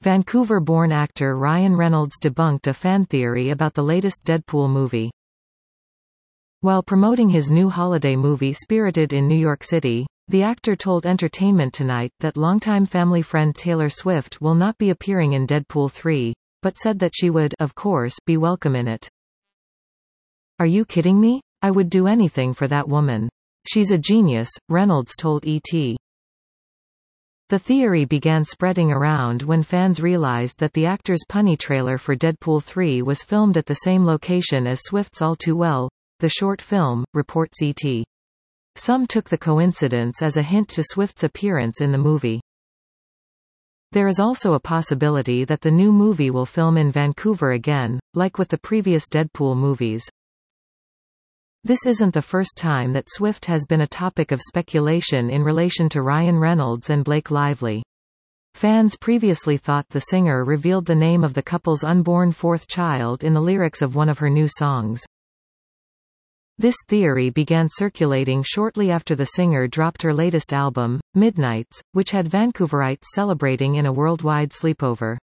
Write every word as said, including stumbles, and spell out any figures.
Vancouver-born actor Ryan Reynolds debunked a fan theory about the latest Deadpool movie. While promoting his new holiday movie Spirited in New York City, the actor told Entertainment Tonight that longtime family friend Taylor Swift will not be appearing in Deadpool three, but said that she would, of course, be welcome in it. "Are you kidding me? I would do anything for that woman. She's a genius," Reynolds told E T. The theory began spreading around when fans realized that the actor's punny trailer for Deadpool three was filmed at the same location as Swift's All Too Well, the short film, reports E T. Some took the coincidence as a hint to Swift's appearance in the movie. There is also a possibility that the new movie will film in Vancouver again, like with the previous Deadpool movies. This isn't the first time that Swift has been a topic of speculation in relation to Ryan Reynolds and Blake Lively. Fans previously thought the singer revealed the name of the couple's unborn fourth child in the lyrics of one of her new songs. This theory began circulating shortly after the singer dropped her latest album, Midnights, which had Vancouverites celebrating in a worldwide sleepover.